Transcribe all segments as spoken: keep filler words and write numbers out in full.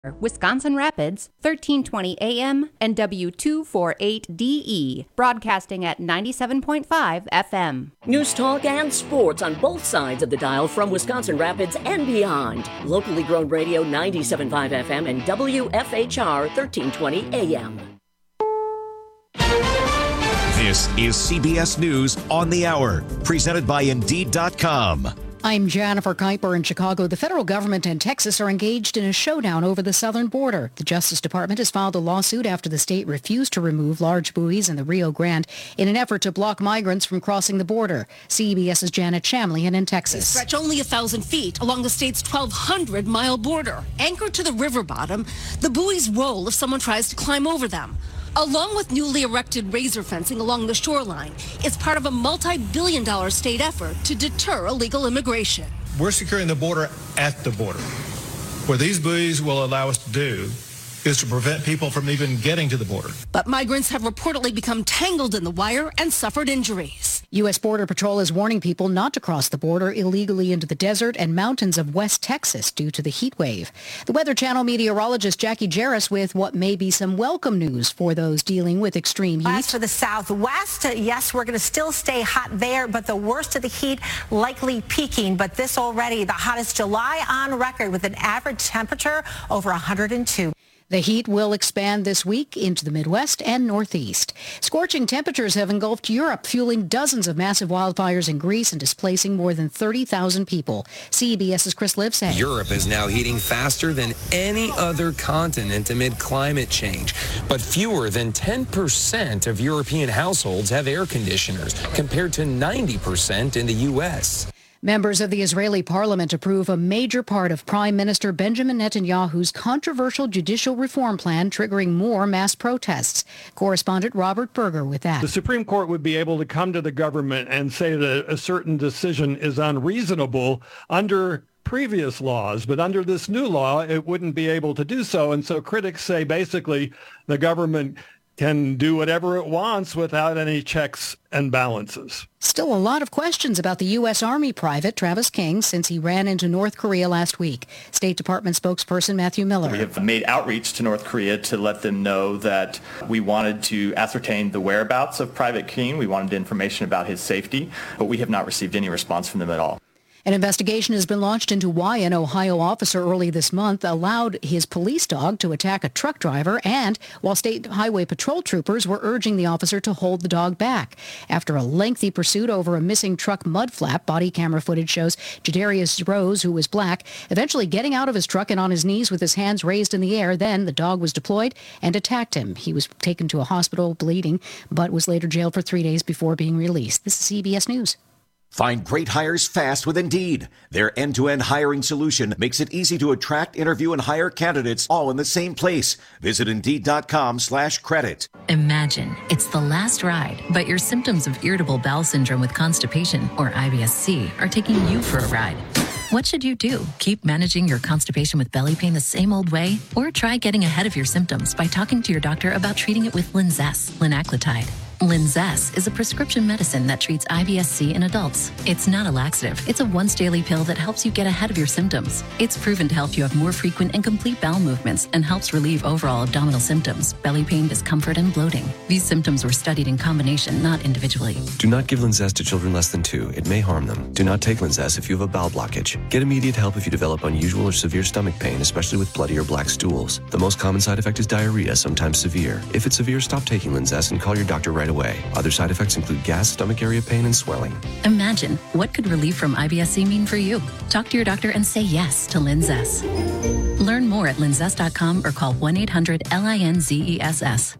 Wisconsin Rapids, thirteen twenty A M and W two forty-eight D E, broadcasting at ninety-seven point five F M. News talk and sports on both sides of the dial from Wisconsin Rapids and beyond. Locally grown radio ninety-seven point five F M and W F H R thirteen twenty A M. This is C B S News on the Hour, presented by Indeed dot com. I'm Jennifer Kuiper in Chicago. The federal government and Texas are engaged in a showdown over the southern border. The Justice Department has filed a lawsuit after the state refused to remove large buoys in the Rio Grande in an effort to block migrants from crossing the border. CBS's Janet Shamlian in Texas. They stretch only a thousand feet along the state's twelve hundred mile border. Anchored to the river bottom, the buoys roll if someone tries to climb over them. Along with newly erected razor fencing along the shoreline, it's part of a multi-billion dollar state effort to deter illegal immigration. We're securing the border at the border. What these buoys will allow us to do is to prevent people from even getting to the border. But migrants have reportedly become tangled in the wire and suffered injuries. U S. Border Patrol is warning people not to cross the border illegally into the desert and mountains of West Texas due to the heat wave. The Weather Channel meteorologist Jackie Jarris with what may be some welcome news for those dealing with extreme heat. As for the Southwest, yes, we're going to still stay hot there, but the worst of the heat likely peaking. But this already the hottest July on record with an average temperature over one hundred two. The heat will expand this week into the Midwest and Northeast. Scorching temperatures have engulfed Europe, fueling dozens of massive wildfires in Greece and displacing more than thirty thousand people. CBS's Chris Livesay. Europe is now heating faster than any other continent amid climate change. But fewer than ten percent of European households have air conditioners, compared to ninety percent in the U S Members of the Israeli parliament approve a major part of Prime Minister Benjamin Netanyahu's controversial judicial reform plan, triggering more mass protests. Correspondent Robert Berger with that. The Supreme Court would be able to come to the government and say that a certain decision is unreasonable under previous laws, but under this new law, it wouldn't be able to do so. And so critics say basically the government can do whatever it wants without any checks and balances. Still a lot of questions about the U S. Army private Travis King since he ran into North Korea last week. State Department spokesperson Matthew Miller. We have made outreach to North Korea to let them know that we wanted to ascertain the whereabouts of Private King. We wanted information about his safety, but we have not received any response from them at all. An investigation has been launched into why an Ohio officer early this month allowed his police dog to attack a truck driver, and while state highway patrol troopers were urging the officer to hold the dog back. After a lengthy pursuit over a missing truck mud flap, body camera footage shows Jadarius Rose, who was black, eventually getting out of his truck and on his knees with his hands raised in the air. Then the dog was deployed and attacked him. He was taken to a hospital bleeding, but was later jailed for three days before being released. This is C B S News. Find great hires fast with Indeed. Their end-to-end hiring solution makes it easy to attract, interview, and hire candidates all in the same place. Visit Indeed.com slash credit. Imagine it's the last ride, but your symptoms of irritable bowel syndrome with constipation, or I B S C, are taking you for a ride. What should you do? Keep managing your constipation with belly pain the same old way? Or try getting ahead of your symptoms by talking to your doctor about treating it with Linzess, linaclotide. Linzess is a prescription medicine that treats I B S C in adults. It's not a laxative. It's a once-daily pill that helps you get ahead of your symptoms. It's proven to help you have more frequent and complete bowel movements and helps relieve overall abdominal symptoms, belly pain, discomfort, and bloating. These symptoms were studied in combination, not individually. Do not give Linzess to children less than two. It may harm them. Do not take Linzess if you have a bowel blockage. Get immediate help if you develop unusual or severe stomach pain, especially with bloody or black stools. The most common side effect is diarrhea, sometimes severe. If it's severe, stop taking Linzess and call your doctor right away. Other side effects include gas, stomach area pain, and swelling. Imagine, what could relief from I B S C mean for you? Talk to your doctor and say yes to Linzess. Learn more at linzess dot com or call one eight hundred L I N Z E S S.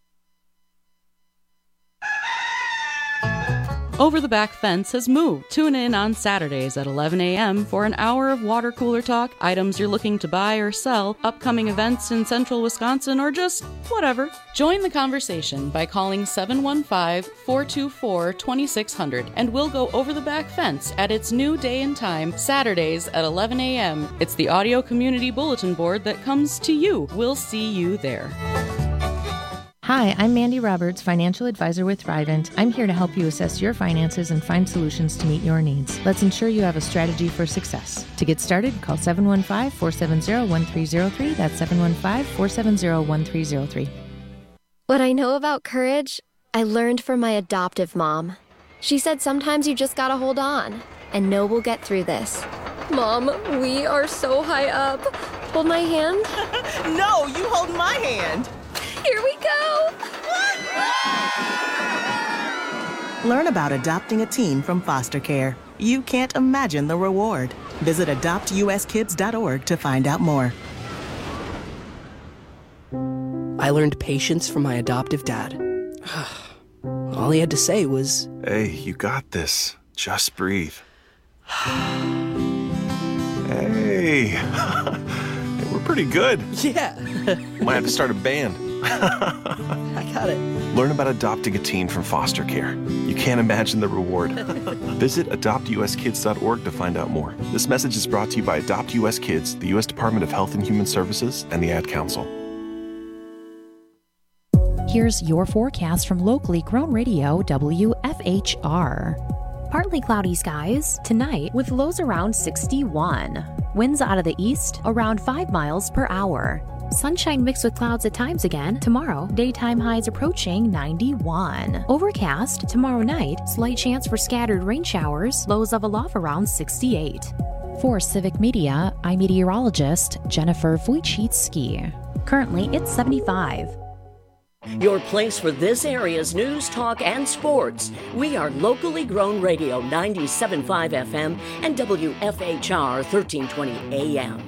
Over the Back Fence has moved. Tune in on Saturdays at eleven a.m. for an hour of water cooler talk, items you're looking to buy or sell, upcoming events in central Wisconsin, or just whatever. Join the conversation by calling seven one five, four two four, two six zero zero and we'll go over the back fence at its new day and time, Saturdays at eleven a.m. It's the audio community bulletin board that comes to you. We'll see you there. Hi, I'm Mandy Roberts, financial advisor with Thrivent. I'm here to help you assess your finances and find solutions to meet your needs. Let's ensure you have a strategy for success. To get started, call seven one five, four seven zero, one three zero three. That's seven one five, four seven zero, one three zero three. What I know about courage, I learned from my adoptive mom. She said sometimes you just gotta hold on and know we'll get through this. Mom, we are so high up. Hold my hand. No, you hold my hand. Here we go! Learn about adopting a teen from foster care. You can't imagine the reward. Visit adopt u s kids dot org to find out more. I learned patience from my adoptive dad. All he had to say was, "Hey, you got this. Just breathe." Hey, we're pretty good. Yeah. Might have to start a band. I got it. Learn about adopting a teen from foster care. You can't imagine the reward. Visit adopt u s kids dot org to find out more. This message is brought to you by Adopt U S Kids, the U S Department of Health and Human Services, and the Ad Council. Here's your forecast from locally grown radio W F H R. Partly cloudy skies tonight with lows around sixty-one. Winds out of the east around five miles per hour. Sunshine mixed with clouds at times again tomorrow. Daytime highs approaching ninety-one. Overcast tomorrow night. Slight chance for scattered rain showers. Lows level off around sixty-eight. For Civic Media, I'm meteorologist Jennifer Wojcicki. Currently, it's seventy-five. Your place for this area's news, talk, and sports. We are locally grown radio ninety-seven point five F M and W F H R thirteen twenty A M.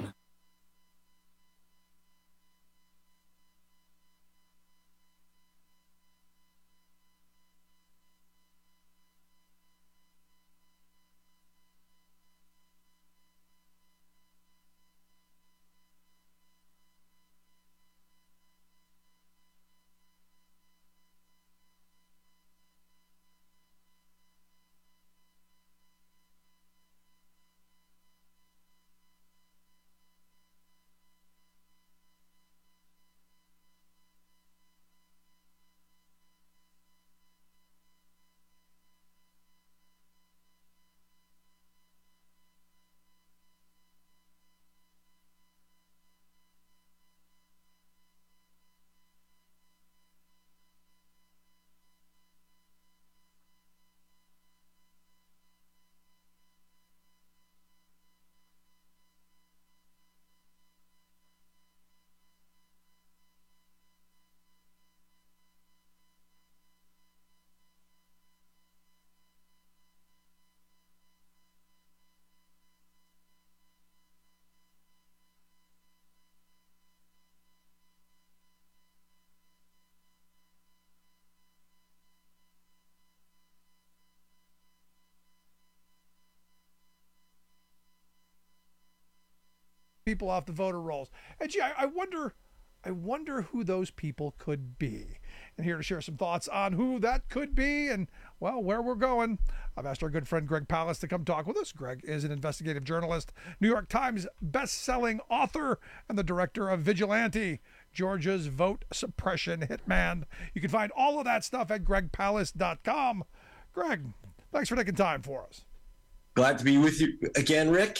People off the voter rolls. And gee, I, I wonder, I wonder who those people could be. And here to share some thoughts on who that could be and, well, where we're going, I've asked our good friend Greg Palast to come talk with us. Greg is an investigative journalist, New York Times best-selling author, and the director of Vigilante, Georgia's vote suppression hitman. You can find all of that stuff at greg palast dot com. Greg, thanks for taking time for us. Glad to be with you again, Rick.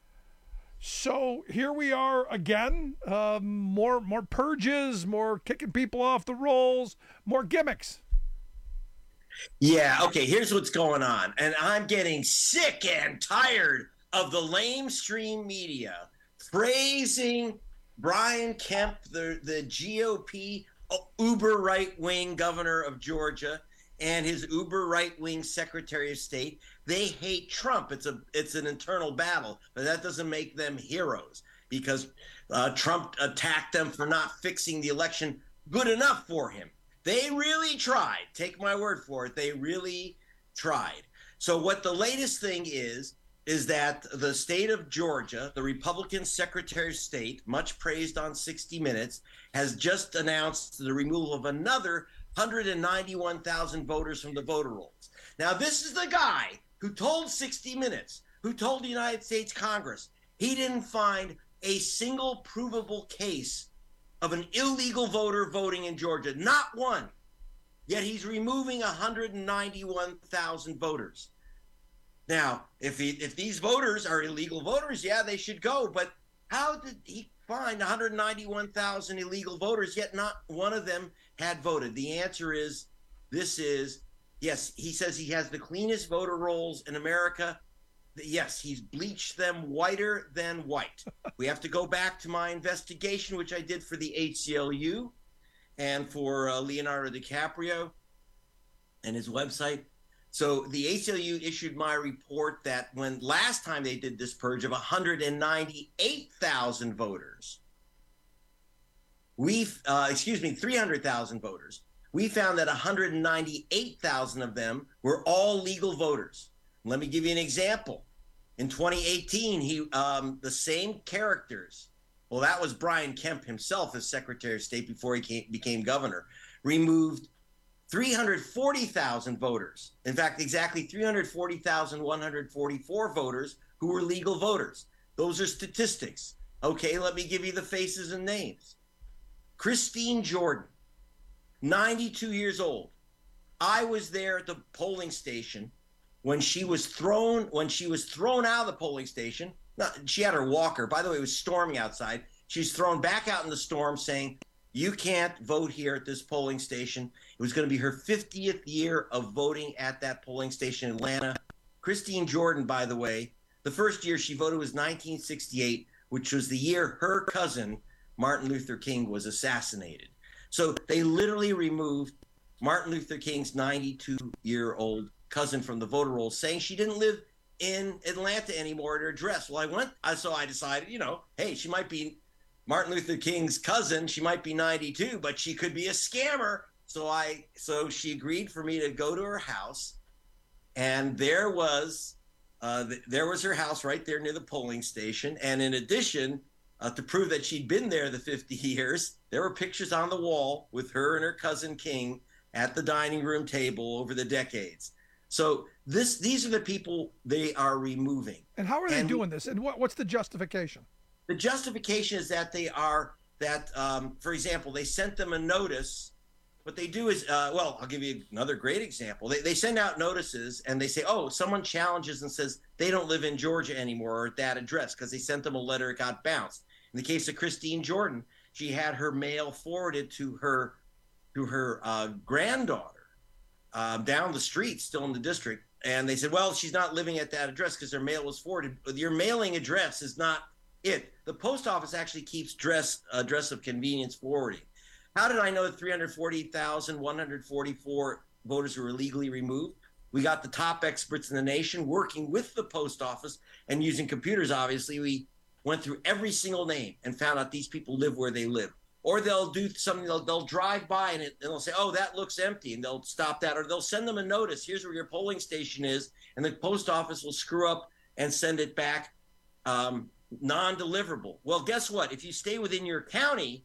So here we are again, um, more more purges, more kicking people off the rolls, more gimmicks. Yeah, okay, here's what's going on. And I'm getting sick and tired of the lamestream media praising Brian Kemp, the, the G O P uber right-wing governor of Georgia, and his uber right-wing Secretary of State. They hate Trump. It's a it's an internal battle, but that doesn't make them heroes because uh, Trump attacked them for not fixing the election good enough for him. They really tried. Take my word for it. They really tried. So what the latest thing is, is that the state of Georgia, the Republican Secretary of State, much praised on sixty minutes, has just announced the removal of another one hundred ninety-one thousand voters from the voter rolls. Now, this is the guy who told sixty minutes, who told the United States Congress he didn't find a single provable case of an illegal voter voting in Georgia. Not one. Yet he's removing one hundred ninety-one thousand voters. Now, if he, if these voters are illegal voters, yeah, they should go. But how did he find one hundred ninety-one thousand illegal voters, yet not one of them had voted? The answer is, this is, yes, he says he has the cleanest voter rolls in America. Yes, he's bleached them whiter than white. We have to go back to my investigation, which I did for the A C L U and for uh, Leonardo DiCaprio and his website. So the A C L U issued my report that when last time they did this purge of one hundred ninety-eight thousand voters, we, uh, excuse me, three hundred thousand voters, we found that one hundred ninety-eight thousand of them were all legal voters. Let me give you an example. In twenty eighteen, he um, the same characters, well, that was Brian Kemp himself as Secretary of State before he came, became governor, removed three hundred forty thousand voters. In fact, exactly three hundred forty thousand one hundred forty-four voters who were legal voters. Those are statistics. Okay, let me give you the faces and names. Christine Jordan, ninety-two years old. I was there at the polling station when she was thrown when she was thrown out of the polling station. No, she had her walker. By the way, it was storming outside. She's thrown back out in the storm saying, you can't vote here at this polling station. It was going to be her fiftieth year of voting at that polling station in Atlanta. Christine Jordan, by the way, the first year she voted was nineteen sixty-eight, which was the year her cousin, Martin Luther King, was assassinated. So they literally removed Martin Luther King's ninety-two-year-old cousin from the voter rolls, saying she didn't live in Atlanta anymore at her address. Well, I went, I so I decided, you know, hey, she might be Martin Luther King's cousin. She might be ninety-two, but she could be a scammer. So I, so she agreed for me to go to her house, and there was, uh, th- there was her house right there near the polling station. And in addition, uh, to prove that she'd been there the fifty years, there were pictures on the wall with her and her cousin King at the dining room table over the decades. So this, these are the people they are removing. And how are they and doing this? And what, what's the justification? The justification is that they are, that, um, for example, they sent them a notice. What they do is, uh, well, I'll give you another great example. They, they send out notices and they say, oh, someone challenges and says they don't live in Georgia anymore or at that address because they sent them a letter, it got bounced. In the case of Christine Jordan, she had her mail forwarded to her, to her uh, granddaughter. Um, down the street, still in the district, and they said, well, she's not living at that address because her mail was forwarded. Your mailing address is not it. The post office actually keeps address, address of convenience forwarding. How did I know that three hundred forty thousand one hundred forty-four voters were illegally removed? We got the top experts in the nation working with the post office and using computers, obviously. We went through every single name and found out these people live where they live. Or they'll do something, they'll, they'll drive by and, it, and they'll say, oh, that looks empty, and they'll stop that. Or they'll send them a notice, here's where your polling station is, and the post office will screw up and send it back um, non-deliverable. Well, guess what? If you stay within your county,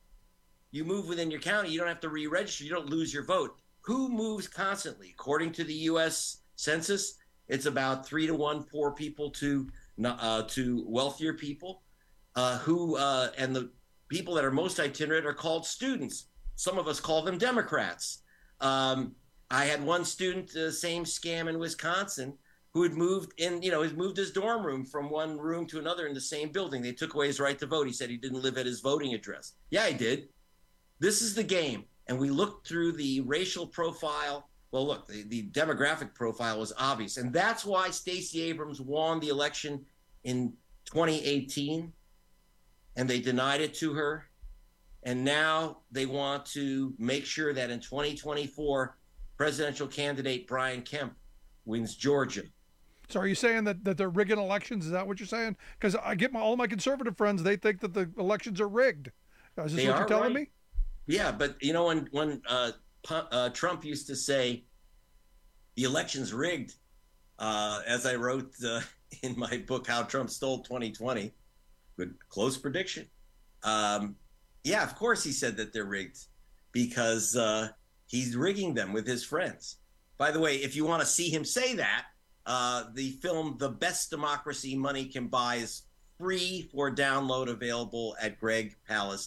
you move within your county, you don't have to re-register, you don't lose your vote. Who moves constantly? According to the U S Census, it's about three to one poor people to, uh, to wealthier people uh, who, uh, and the people that are most itinerant are called students. Some of us call them Democrats. Um, I had one student, uh, same scam in Wisconsin, who had moved in, you know, had moved his dorm room from one room to another in the same building. They took away his right to vote. He said he didn't live at his voting address. Yeah, he did. This is the game. And we looked through the racial profile. Well, look, the, the demographic profile was obvious. And that's why Stacey Abrams won the election in twenty eighteen. And they denied it to her. And now they want to make sure that in twenty twenty-four, presidential candidate Brian Kemp wins Georgia. So are you saying that, that they're rigging elections? Is that what you're saying? Because I get my, all my conservative friends, they think that the elections are rigged. Is this They what are you're telling right. me? Yeah, but you know, when, when uh, Pu- uh, Trump used to say the election's rigged, uh, as I wrote uh, in my book, How Trump Stole twenty twenty, good close prediction. Um, yeah, of course he said that they're rigged because uh, he's rigging them with his friends. By the way, if you want to see him say that, uh, the film The Best Democracy Money Can Buy is free for download, available at greg palast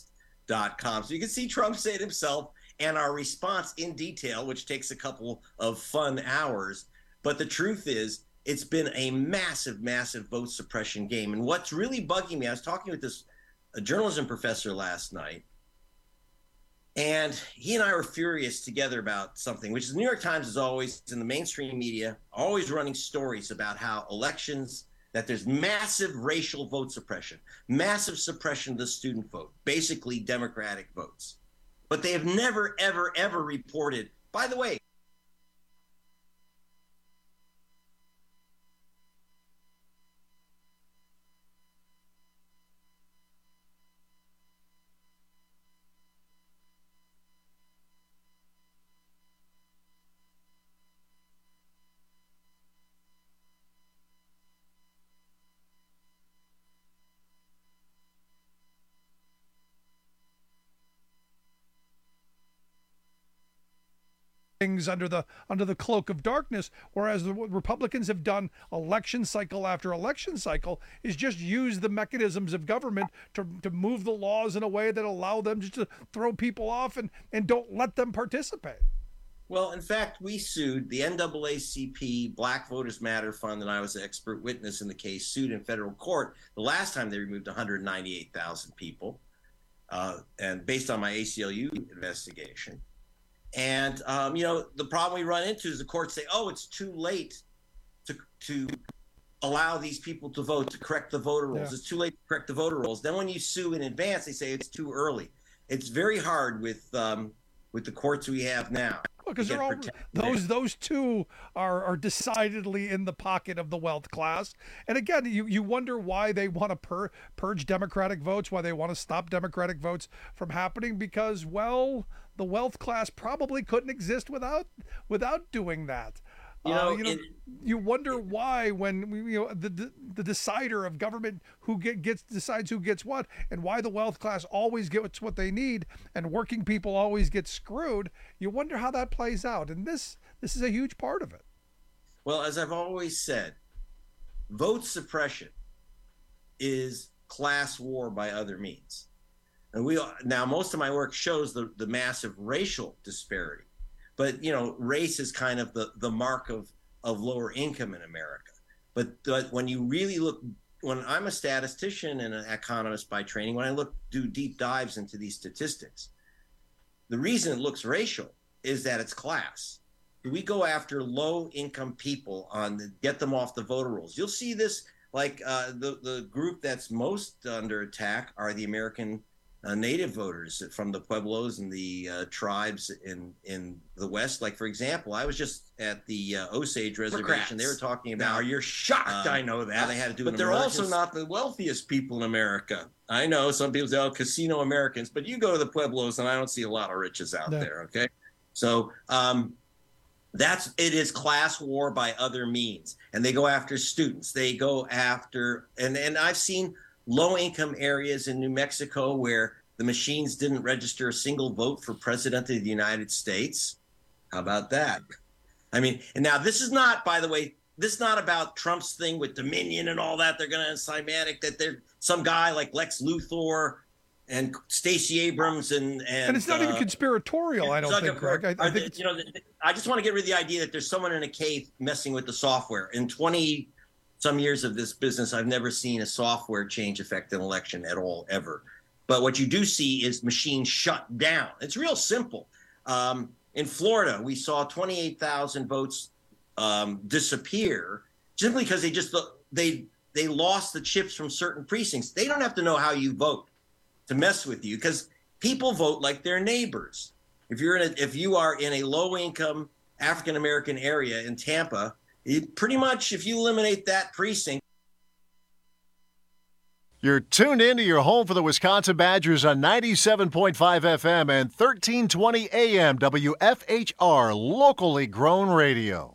dot com. So you can see Trump say it himself and our response in detail, which takes a couple of fun hours. But the truth is, it's been a massive, massive vote suppression game. And what's really bugging me, I was talking with this a journalism professor last night, and he and I were furious together about something, which is the New York Times is always, in the mainstream media, always running stories about how elections, that there's massive racial vote suppression, massive suppression of the student vote, basically Democratic votes. But they have never, ever, ever reported, by the way, things under the under the cloak of darkness, whereas the what Republicans have done election cycle after election cycle is just use the mechanisms of government to, to move the laws in a way that allow them just to throw people off and, and don't let them participate. Well, in fact, we sued the N double A C P Black Voters Matter Fund, and I was an expert witness in the case, sued in federal court the last time they removed one hundred ninety-eight thousand people, uh, and based on my A C L U investigation. And, um, you know, the problem we run into is the courts say, oh, it's too late to to allow these people to vote, to correct the voter rolls. Yeah. It's too late to correct the voter rolls. Then when you sue in advance, they say it's too early. It's very hard with um, with the courts we have now. Because they're all, those those two are are decidedly in the pocket of the wealth class. And again, you, you wonder why they want to pur- purge Democratic votes, why they want to stop Democratic votes from happening, because, well, the wealth class probably couldn't exist without without doing that. You know, uh, you, know it, you wonder why when you know the, the the decider of government who get, gets decides who gets what, and why the wealth class always gets what they need and working people always get screwed. You wonder how that plays out, and this this is a huge part of it. Well, as I've always said, vote suppression is class war by other means, and we now most of my work shows the the massive racial disparity. But, you know, race is kind of the, the mark of, of lower income in America. But, but when you really look, when I'm a statistician and an economist by training, when I look, do deep dives into these statistics, the reason it looks racial is that it's class. We go after low income people on the, get them off the voter rolls. You'll see this, like uh, the, the group that's most under attack are the American Uh, native voters from the Pueblos and the uh, tribes in, in the West. Like, for example, I was just at the uh, Osage Reservation. They were talking about. Now, you're shocked, uh, I know that. How they had to do but they're also not the wealthiest people in America. I know some people say, oh, casino Americans, but you go to the Pueblos and I don't see a lot of riches out no. there, okay? So um, that's, it is class war by other means. And they go after students. They go after, and, and I've seen low-income areas in New Mexico where the machines didn't register a single vote for president of the United States. How about that? I mean, and now this is not, by the way, this is not about Trump's thing with Dominion and all that. They're going to Symantec, that they're some guy like Lex Luthor and Stacey Abrams and and, and it's not uh, even conspiratorial. I don't think, Greg. I, I think the, you know, the, I just want to get rid of the idea that there's someone in a cave messing with the software. In twenty some years of this business, I've never seen a software change affect an election at all, ever. But what you do see is machines shut down. It's real simple. Um, in Florida, we saw twenty-eight thousand votes um, disappear simply because they just they they lost the chips from certain precincts. They don't have to know how you vote to mess with you, because people vote like their neighbors. If you're in a, if you are in a low-income African American area in Tampa, it pretty much, if you eliminate that precinct. You're tuned in to your home for the Wisconsin Badgers on ninety-seven point five F M and thirteen twenty A M W F H R, locally grown radio.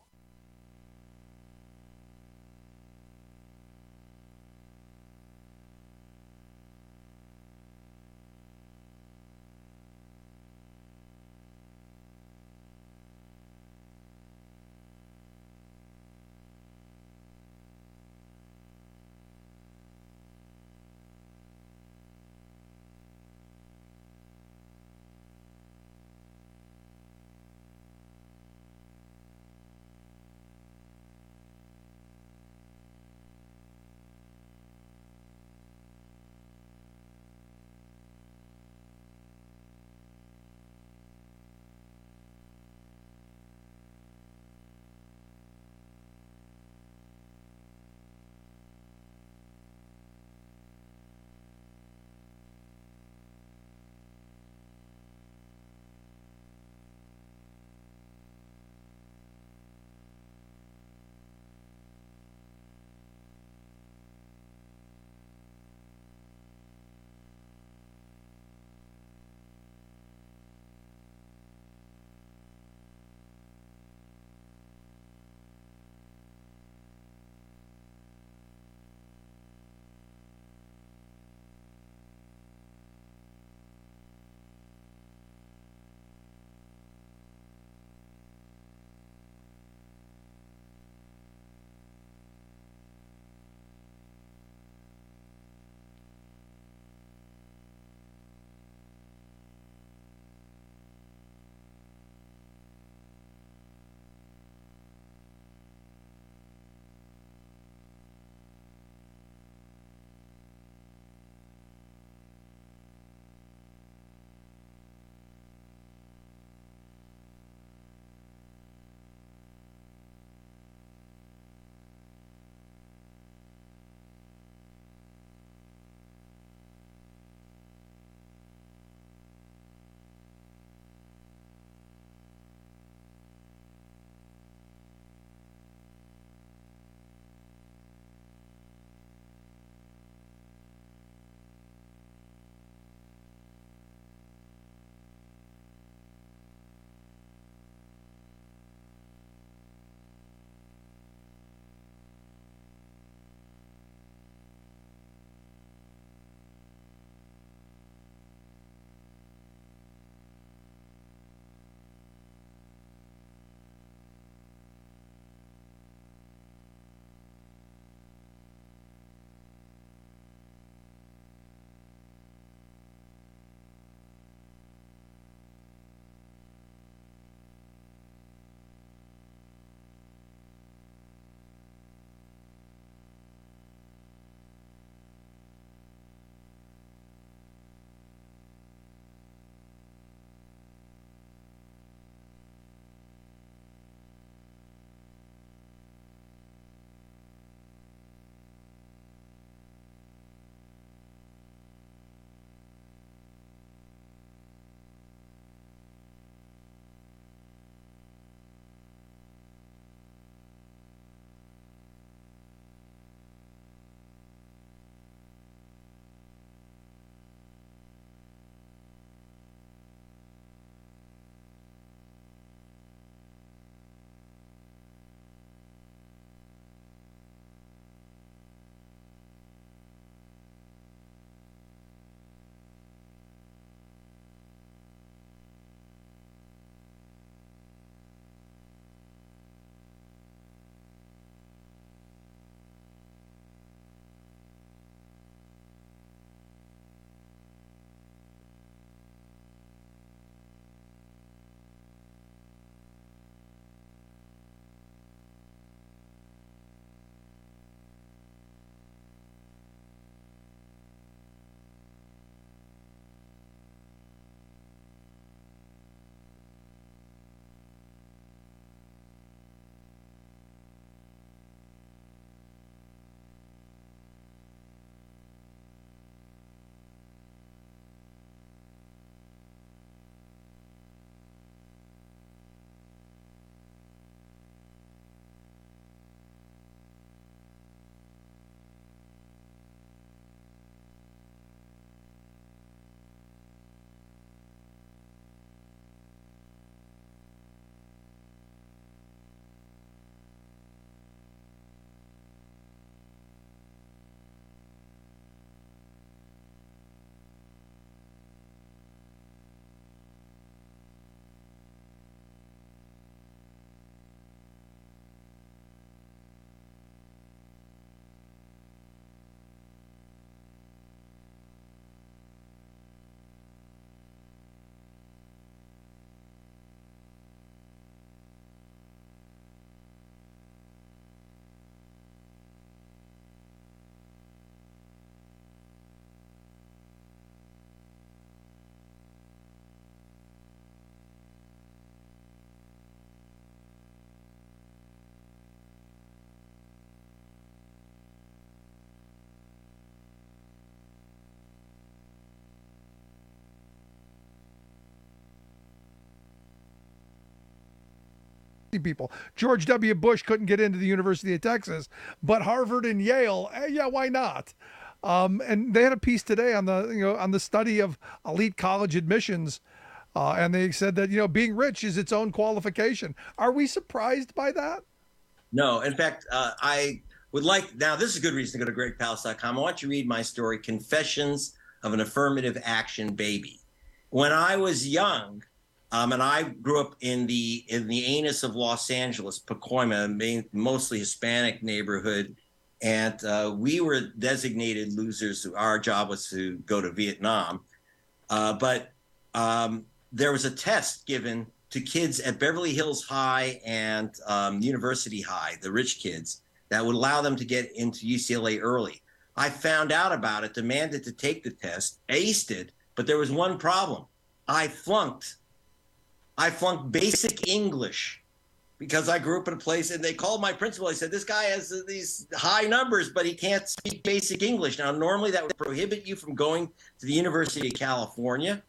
people. George W. Bush couldn't get into the University of Texas, but Harvard and Yale, eh, yeah, why not? Um, and they had a piece today on the you know on the study of elite college admissions, uh, and they said that you know being rich is its own qualification. Are we surprised by that? No, in fact, uh, I would like now. This is a good reason to go to greg palast dot com. I want you to read my story, "Confessions of an Affirmative Action Baby." When I was young. Um, and I grew up in the in the anus of Los Angeles, Pacoima, main, mostly Hispanic neighborhood, and uh, we were designated losers. Our job was to go to Vietnam, uh, but um, there was a test given to kids at Beverly Hills High and um, University High, the rich kids, that would allow them to get into U C L A early. I found out about it, demanded to take the test, aced it, but there was one problem. I flunked. I flunked basic English because I grew up in a place, and they called my principal. I said, this guy has these high numbers, but he can't speak basic English. Now, normally that would prohibit you from going to the University of California,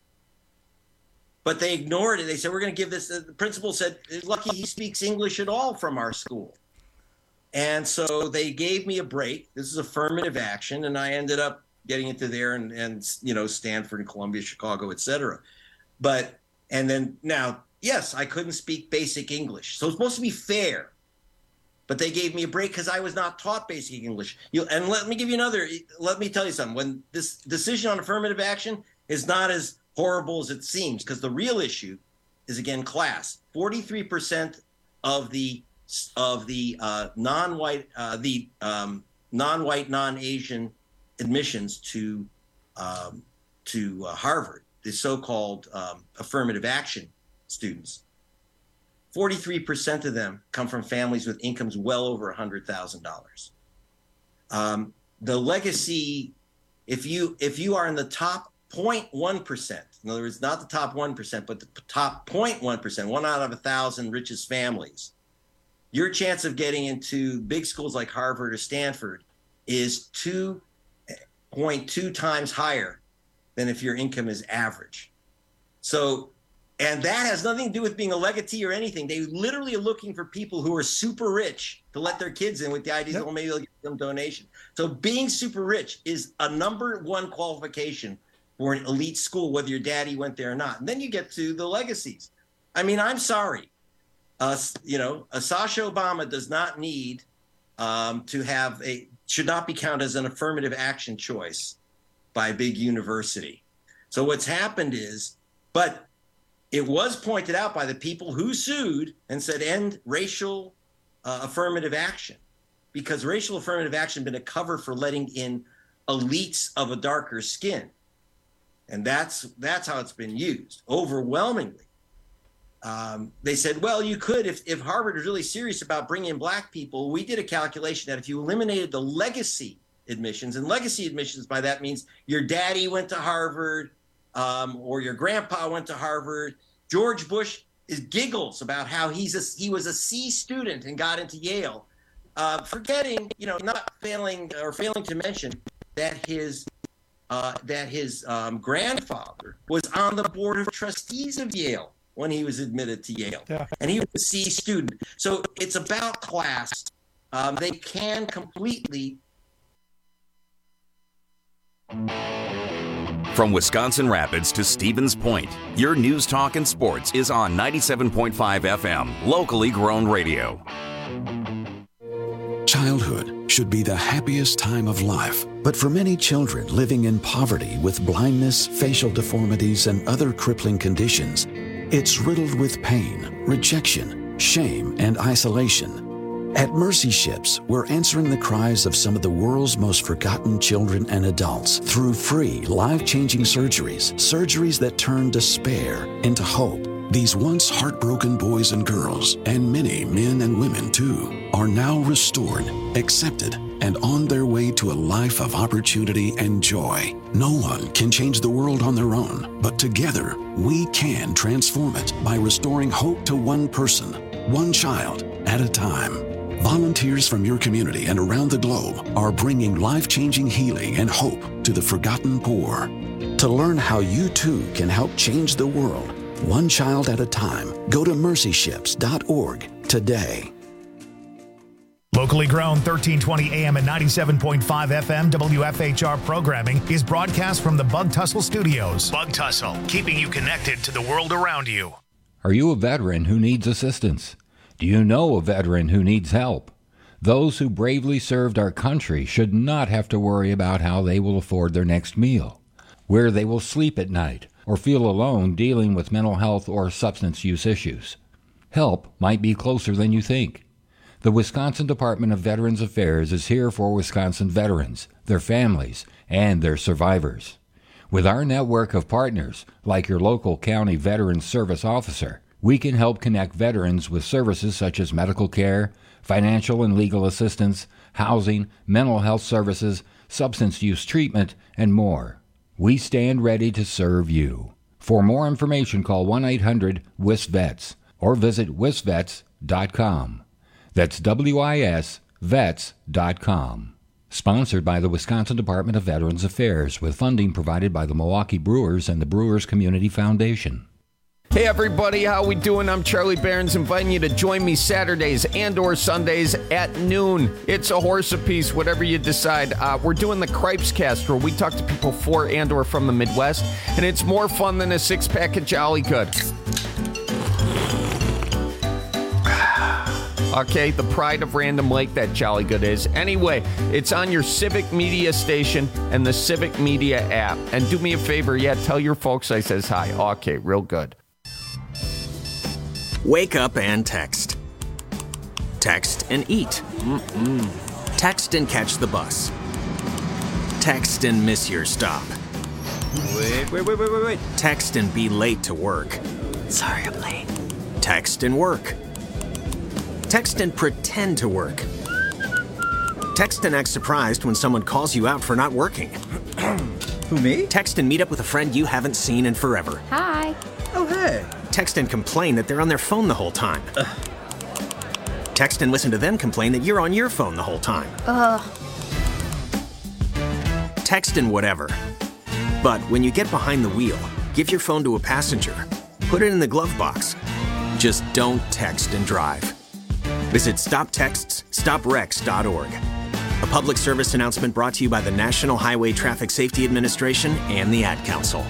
but they ignored it. They said, we're going to give this. The principal said, lucky he speaks English at all from our school. And so they gave me a break. This is affirmative action, and I ended up getting into there and, and you know, Stanford and Columbia, Chicago, et cetera. But And then now, yes, I couldn't speak basic English. So it's supposed to be fair. But they gave me a break because I was not taught basic English. You, and let me give you another, let me tell you something. When this decision on affirmative action is not as horrible as it seems, because the real issue is, again, class. forty-three percent of the of the uh, non-white, uh, the um, non-white, non-Asian admissions to um, to uh, Harvard, the so-called um, affirmative action students, forty-three percent of them come from families with incomes well over one hundred thousand dollars. Um, the legacy, if you if you are in the top zero point one percent, in other words, not the top one percent, but the top zero point one percent, one out of a thousand richest families, your chance of getting into big schools like Harvard or Stanford is two point two times higher than if your income is average. So, and that has nothing to do with being a legatee or anything. They literally are looking for people who are super rich to let their kids in with the idea that, well, maybe they'll give them donation. So being super rich is a number one qualification for an elite school, whether your daddy went there or not. And then you get to the legacies. I mean, I'm sorry. Uh, you know, uh, Sasha Obama does not need um, to have a, should not be counted as an affirmative action choice by a big university. So what's happened is, but it was pointed out by the people who sued and said end racial uh, affirmative action, because racial affirmative action has been a cover for letting in elites of a darker skin. And that's that's how it's been used overwhelmingly. Um, they said, well, you could, if, if Harvard is really serious about bringing in black people, we did a calculation that if you eliminated the legacy admissions, and legacy admissions by that means your daddy went to Harvard um, or your grandpa went to Harvard. George Bush is giggles about how he's a, he was a C student and got into Yale, uh, forgetting, you know, not failing or failing to mention that his uh, that his um, grandfather was on the board of trustees of Yale when he was admitted to Yale. Yeah. And he was a C student. So it's about class. Um, they can completely. From Wisconsin Rapids to Stevens Point, your news, talk, and sports is on ninety-seven point five F M, locally grown radio. Childhood should be the happiest time of life, but for many children living in poverty with blindness, facial deformities, and other crippling conditions, it's riddled with pain, rejection, shame, and isolation. At Mercy Ships, we're answering the cries of some of the world's most forgotten children and adults through free, life-changing surgeries, surgeries that turn despair into hope. These once heartbroken boys and girls, and many men and women too, are now restored, accepted, and on their way to a life of opportunity and joy. No one can change the world on their own, but together we can transform it by restoring hope to one person, one child at a time. Volunteers from your community and around the globe are bringing life-changing healing and hope to the forgotten poor. To learn how you too can help change the world, one child at a time, go to mercy ships dot org today. Locally grown, thirteen twenty A M and ninety-seven point five F M W F H R programming is broadcast from the Bug Tussle Studios. Bug Tussle, keeping you connected to the world around you. Are you a veteran who needs assistance? Do you know a veteran who needs help? Those who bravely served our country should not have to worry about how they will afford their next meal, where they will sleep at night, or feel alone dealing with mental health or substance use issues. Help might be closer than you think. The Wisconsin Department of Veterans Affairs is here for Wisconsin veterans, their families, and their survivors. With our network of partners, like your local county Veterans Service Officer, we can help connect veterans with services such as medical care, financial and legal assistance, housing, mental health services, substance use treatment, and more. We stand ready to serve you. For more information, call one eight hundred W I S vets or visit wisvets dot com. That's W I S vets dot com. Sponsored by the Wisconsin Department of Veterans Affairs with funding provided by the Milwaukee Brewers and the Brewers Community Foundation. Hey everybody, how we doing? I'm Charlie Barons, inviting you to join me Saturdays and or Sundays at noon. It's a horse apiece, whatever you decide. Uh, we're doing the Cripes Cast, where we talk to people for and or from the Midwest, and it's more fun than a six-pack of Jolly Good. Okay, the pride of Random Lake, that Jolly Good is. Anyway, it's on your Civic Media station and the Civic Media app. And do me a favor, yeah, tell your folks I says hi. Okay, real good. Wake up and text. Text and eat. Mm-mm. Text and catch the bus. Text and miss your stop. Wait, wait, wait, wait, wait, wait. Text and be late to work. Sorry, I'm late. Text and work. Text and pretend to work. Text and act surprised when someone calls you out for not working. Who, me? Text and meet up with a friend you haven't seen in forever. Hi. Oh, hey. Text and complain that they're on their phone the whole time. Ugh. Text and listen to them complain that you're on your phone the whole time. Ugh. Text and whatever. But when you get behind the wheel, give your phone to a passenger. Put it in the glove box. Just don't text and drive. Visit stop texts stop wrecks dot org. A public service announcement brought to you by the National Highway Traffic Safety Administration and the Ad Council.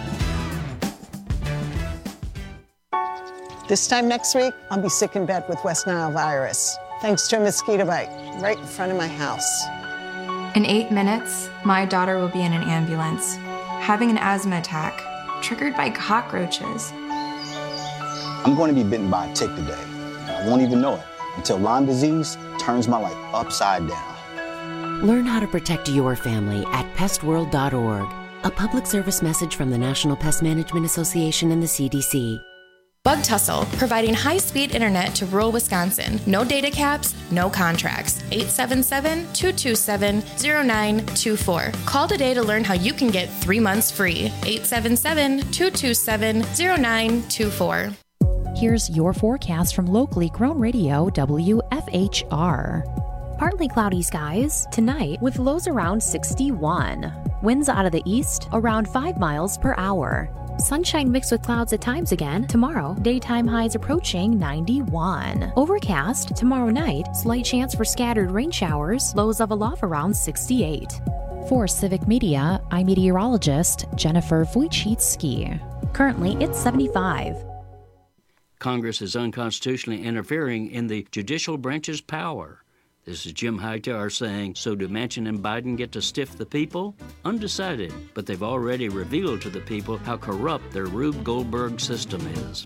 This time next week, I'll be sick in bed with West Nile virus, thanks to a mosquito bite right in front of my house. In eight minutes, my daughter will be in an ambulance, having an asthma attack, triggered by cockroaches. I'm going to be bitten by a tick today. I won't even know it until Lyme disease turns my life upside down. Learn how to protect your family at pest world dot org. A public service message from the National Pest Management Association and the C D C. Bug Tussle, providing high-speed internet to rural Wisconsin. No data caps, no contracts. eight seven seven, two two seven, zero nine two four. Call today to learn how you can get three months free. eight seven seven, two two seven, zero nine two four. Here's your forecast from locally grown radio W F H R. Partly cloudy skies tonight with lows around sixty-one. Winds out of the east around five miles per hour. Sunshine mixed with clouds at times again tomorrow. Daytime highs approaching ninety-one. Overcast tomorrow night. Slight chance for scattered rain showers. Lows level off around sixty-eight. For Civic Media, I'm meteorologist Jennifer Wojcicki. Currently, it's seventy-five. Congress is unconstitutionally interfering in the judicial branch's power. This is Jim Hightower saying, so do Manchin and Biden get to stiff the people? Undecided, but they've already revealed to the people how corrupt their Rube Goldberg system is.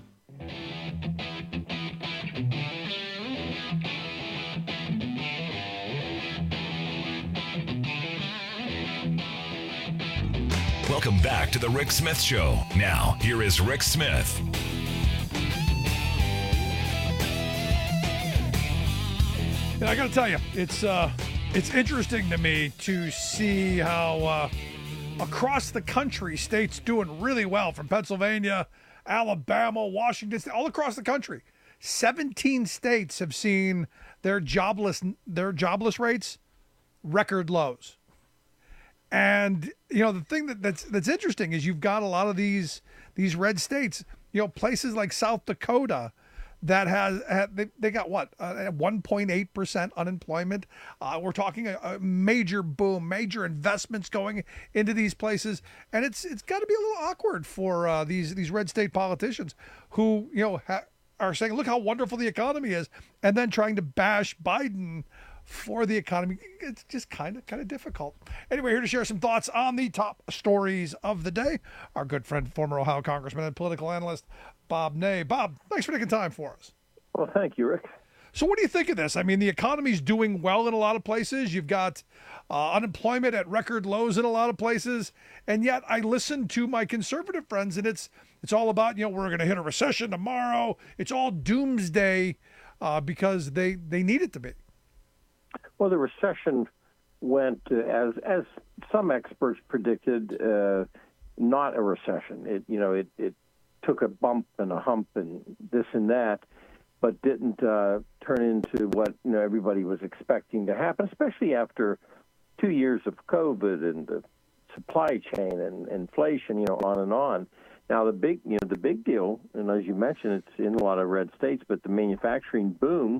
Welcome back to the Rick Smith Show. Now, here is Rick Smith. And I got to tell you, it's uh, it's interesting to me to see how uh, across the country, states doing really well, from Pennsylvania, Alabama, Washington, all across the country. seventeen states have seen their jobless their jobless rates record lows. And you know the thing that, that's that's interesting is you've got a lot of these these red states, you know, places like South Dakota that has they, they got what uh, one point eight percent unemployment. Uh, we're talking a, a major boom, major investments going into these places, and it's it's got to be a little awkward for uh, these these red state politicians who you know ha- are saying, look how wonderful the economy is, and then trying to bash Biden for the economy. It's just kind of kind of difficult. Anyway, here to share some thoughts on the top stories of the day, our good friend, former Ohio Congressman and political analyst, Bob Ney. Bob, thanks for taking time for us. Well, thank you, Rick. So what do you think of this? I mean, the economy's doing well in a lot of places. You've got uh, unemployment at record lows in a lot of places. And yet I listen to my conservative friends, and it's it's all about, you know, we're going to hit a recession tomorrow. It's all doomsday uh, because they, they need it to be. Well, the recession went, uh, as as some experts predicted, uh, not a recession. It you know it, it took a bump and a hump and this and that, but didn't uh, turn into what you know everybody was expecting to happen, especially after two years of COVID and the supply chain and inflation, you know, on and on. Now the big you know the big deal, and as you mentioned, it's in a lot of red states, but the manufacturing boom.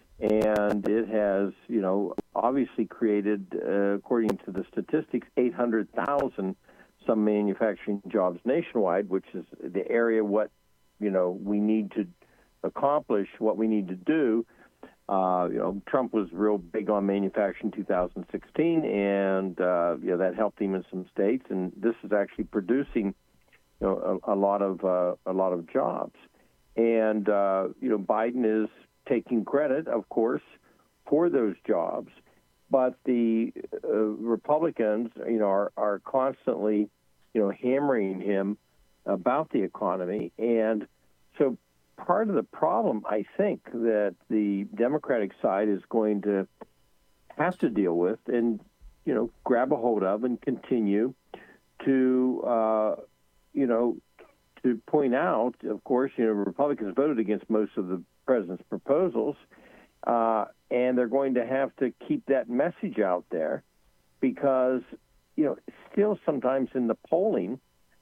And it has, you know, obviously created, uh, according to the statistics, eight hundred thousand some manufacturing jobs nationwide, which is the area what, you know, we need to accomplish, what we need to do. Uh, you know, Trump was real big on manufacturing in two thousand sixteen, and, uh, you know, that helped him in some states. And this is actually producing, you know, a, a lot of uh, a lot of jobs. And, uh, you know, Biden is taking credit, of course, for those jobs, but the uh, Republicans, you know, are, are constantly, you know, hammering him about the economy, and so part of the problem, I think, that the Democratic side is going to have to deal with, and you know, grab a hold of, and continue to, uh, you know, to point out, of course, you know, Republicans voted against most of the president's proposals, uh, and they're going to have to keep that message out there because, you know, still sometimes in the polling,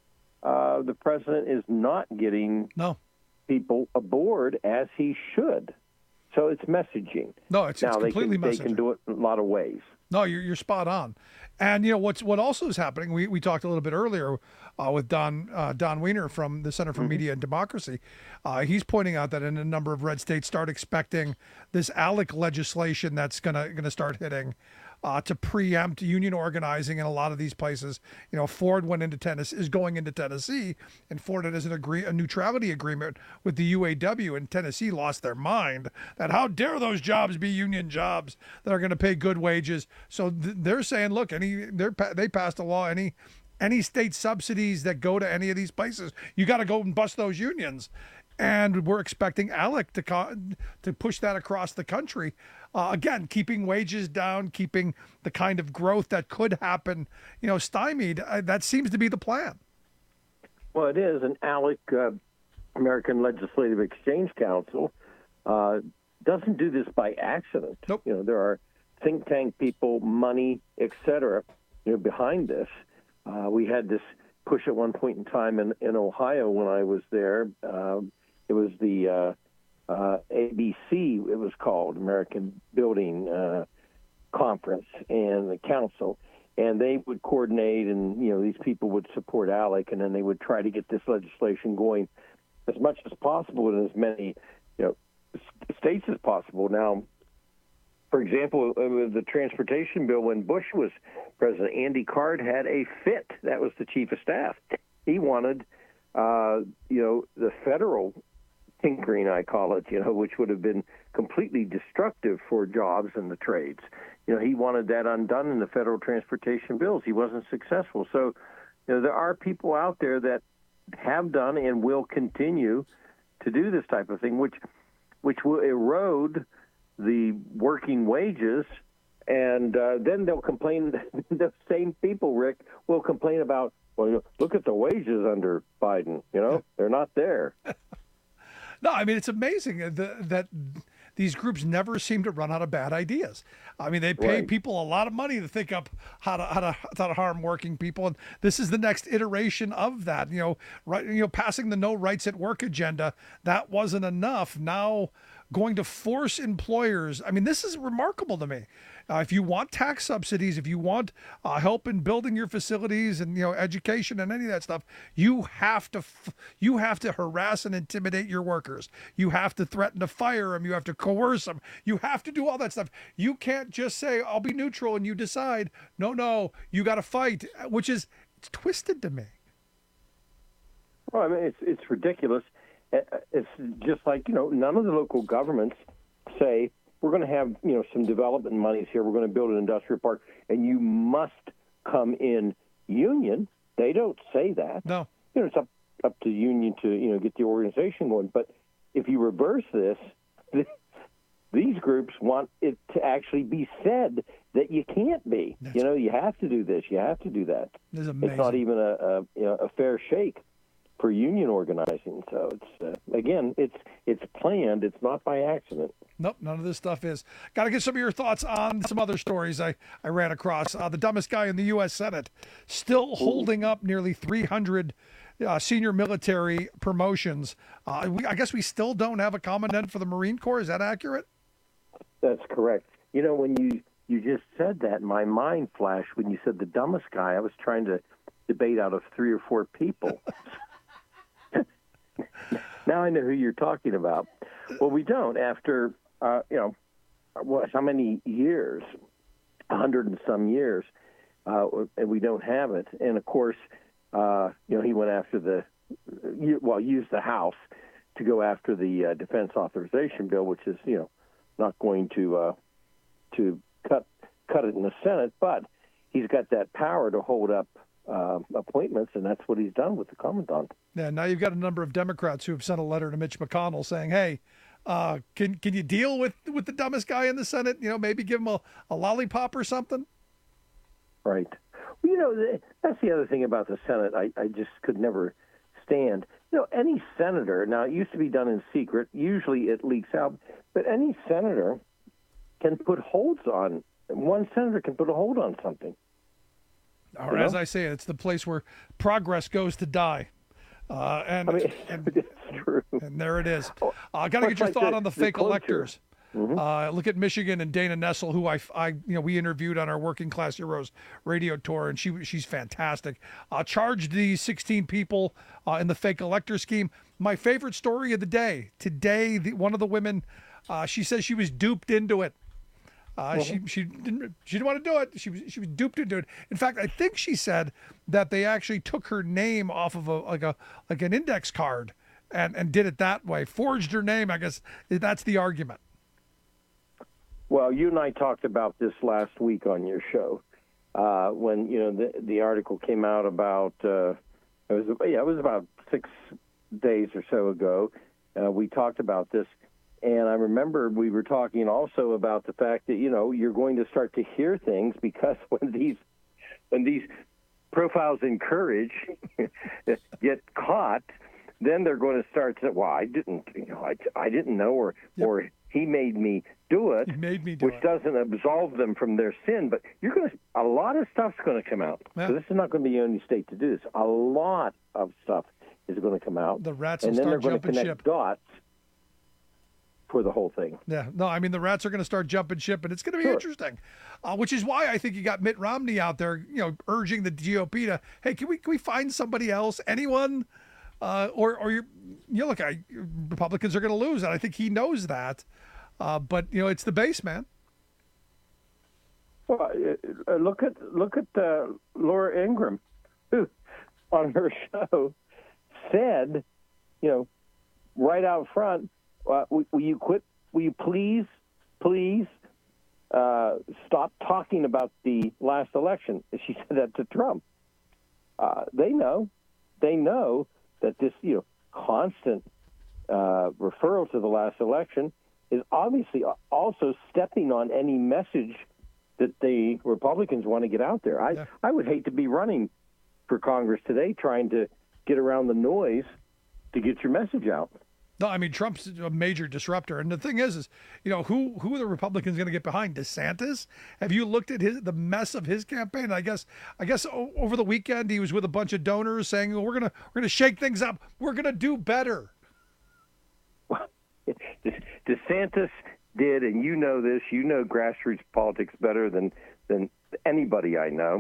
uh, the president is not getting no. people aboard as he should. So it's messaging. No, it's, now, it's completely they can, messaging. They can do it in a lot of ways. No, you're you're spot on. And you know what's what also is happening. We we talked a little bit earlier uh, with Don uh, Don Wiener from the Center for mm-hmm. Media and Democracy. Uh, he's pointing out that in a number of red states start expecting this ALEC legislation that's gonna gonna start hitting uh, to preempt union organizing in a lot of these places. You know, Ford went into Tennessee, is going into Tennessee, and Ford has an agree a neutrality agreement with the U A W, and Tennessee lost their mind that how dare those jobs be union jobs that are going to pay good wages. So th- they're saying, look, any they're they passed a law, any any state subsidies that go to any of these places, you got to go and bust those unions. And we're expecting ALEC to co- to push that across the country. Uh, again, keeping wages down, keeping the kind of growth that could happen, you know, stymied. Uh, that seems to be the plan. Well, it is. And ALEC, uh, American Legislative Exchange Council, uh, doesn't do this by accident. Nope. You know, there are think tank people, money, et cetera, you know, behind this. Uh, we had this push at one point in time in, in Ohio when I was there. Um, it was the uh, uh, A B C, it was called, American Building uh, Conference and the Council. And they would coordinate, and, you know, these people would support ALEC, and then they would try to get this legislation going as much as possible in as many, you know, states as possible. Now, for example, the transportation bill when Bush was president, Andy Card had a fit. That was the chief of staff. He wanted, uh, you know, the federal tinkering, I call it, you know, which would have been completely destructive for jobs and the trades. You know, he wanted that undone in the federal transportation bills. He wasn't successful. So, you know, there are people out there that have done and will continue to do this type of thing, which which will erode the working wages, and uh, then they'll complain. The same people, Rick, will complain about, well, you know, look at the wages under Biden. You know, they're not there. No, I mean, it's amazing that, that these groups never seem to run out of bad ideas. I mean, they pay Right. people a lot of money to think up how to how to how to harm working people, and this is the next iteration of that. You know, right? You know, passing the no rights at work agenda, that wasn't enough. Now, going to force employers. I mean, this is remarkable to me. Uh, if you want tax subsidies, if you want uh, help in building your facilities and you know education and any of that stuff, you have to f- you have to harass and intimidate your workers. You have to threaten to fire them. You have to coerce them. You have to do all that stuff. You can't just say I'll be neutral and you decide. No, no, you got to fight, which is it's twisted to me. Well, I mean, it's it's ridiculous. Uh, It's just like, you know, none of the local governments say, we're going to have, you know, some development monies here. We're going to build an industrial park, and you must come in union. They don't say that. No. You know, it's up, up to the union to, you know, get the organization going. But if you reverse this, these groups want it to actually be said that you can't be. That's you know, you have to do this. You have to do that. This is It's amazing. not even a, a, you know, a fair shake for union organizing. So it's uh, again, it's it's planned. It's not by accident. Nope, none of this stuff is. Got to get some of your thoughts on some other stories I, I ran across. Uh, the dumbest guy in the U S Senate still holding up nearly three hundred uh, senior military promotions. Uh, we, I guess we still don't have a commandant for the Marine Corps. Is that accurate? That's correct. You know, when you, you just said that, my mind flashed when you said the dumbest guy. I was trying to debate out of three or four people. Now I know who you're talking about. Well, we don't. After, uh, you know, what, how many years, a hundred and some years, uh, and we don't have it. And, of course, uh, you know, he went after the, well, used the House to go after the uh, Defense Authorization Bill, which is, you know, not going to uh, to cut cut it in the Senate, but he's got that power to hold up uh, appointments, and that's what he's done with the commandant. Yeah, now you've got a number of Democrats who have sent a letter to Mitch McConnell saying, hey, uh, can can you deal with, with the dumbest guy in the Senate? You know, maybe give him a, a lollipop or something? Right. Well, you know, the, that's the other thing about the Senate I, I just could never stand. You know, any senator, now it used to be done in secret, usually it leaks out, but any senator can put holds on, one senator can put a hold on something. Or You know? as I say, it's the place where progress goes to die. Uh, and, I mean, and it's true. And there it is. I uh, got to Well, get your it's like thought the- on the the fake cloture. electors. Mhm. Uh, look at Michigan and Dana Nessel, who I, I, you know, we interviewed on our Working Class Heroes radio tour, and she, she's fantastic. Uh, charged these sixteen people uh, in the fake elector scheme. My favorite story of the day today. The, one of the women, uh, she says she was duped into it. Uh, She she didn't she didn't want to do it. She was she was duped into it. In fact, I think she said that they actually took her name off of a like a like an index card and and did it that way. Forged her name. I guess that's the argument. Well, you and I talked about this last week on your show uh, when you know the the article came out about uh, it was yeah it was about six days or so ago. Uh, we talked about this, and I remember we were talking also about the fact that you know you're going to start to hear things because when these when these profiles in courage get caught, then they're going to start to well I didn't you know I, I didn't know or yep. or he made me do it, he made me do which it. doesn't absolve them from their sin. But you're going to a lot of stuff's going to come out. Yeah. So this is not going to be the only state to do this. A lot of stuff is going to come out. The rats and will then start they're going to jumping connect ship. dots for the whole thing. Yeah, no, I mean the rats are going to start jumping ship, and it's going to be Sure. interesting. Uh, which is why I think you got Mitt Romney out there, you know, urging the G O P to, hey, can we can we find somebody else, anyone, uh, or or you're, you know, look, I, Republicans are going to lose, and I think he knows that. Uh, but you know, it's the base, man. Well, uh, uh, look at look at uh, Laura Ingraham, who on her show said, you know, right out front, uh, will, will you quit? Will you please, please uh, stop talking about the last election? She said that to Trump. Uh, they know, they know that this, you know, constant uh, referral to the last election is obviously also stepping on any message that the Republicans want to get out there. I, Yeah. I would hate to be running for Congress today trying to get around the noise to get your message out. No, I mean, Trump's a major disruptor. And the thing is, is, you know, who who are the Republicans going to get behind? DeSantis? Have you looked at his the mess of his campaign? I guess I guess over the weekend he was with a bunch of donors saying, well, we're gonna we're gonna shake things up. We're gonna do better. DeSantis did, and you know this, you know grassroots politics better than than anybody I know.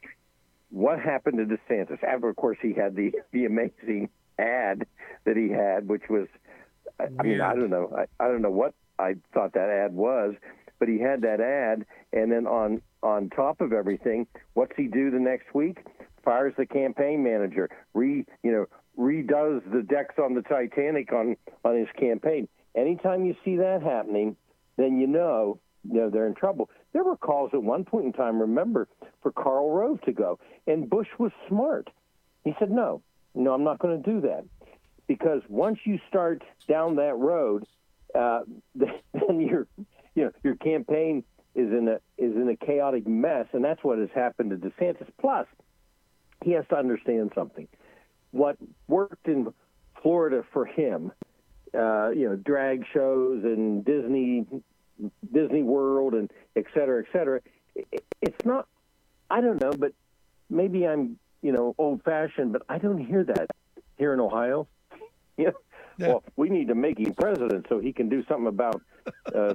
What happened to DeSantis? After, of course, he had the the amazing ad that he had, which was, I, I mean, I don't know, I, I don't know what I thought that ad was, but he had that ad, and then on on top of everything, what's he do the next week? Fires the campaign manager, re you know redoes the decks on the Titanic on on his campaign. Anytime you see that happening, then you know, you know they're in trouble. There were calls at one point in time, remember, for Karl Rove to go, and Bush was smart. He said, no, no, I'm not going to do that, because once you start down that road, uh, then your, you know, your campaign is in a is in a chaotic mess, and that's what has happened to DeSantis. Plus, he has to understand something. What worked in Florida for him, uh, you know, drag shows and Disney. Disney World and et cetera, et cetera. It's not, I don't know, but maybe I'm, you know, old fashioned, but I don't hear that here in Ohio. You know, yeah. Well, we need to make him president so he can do something about uh,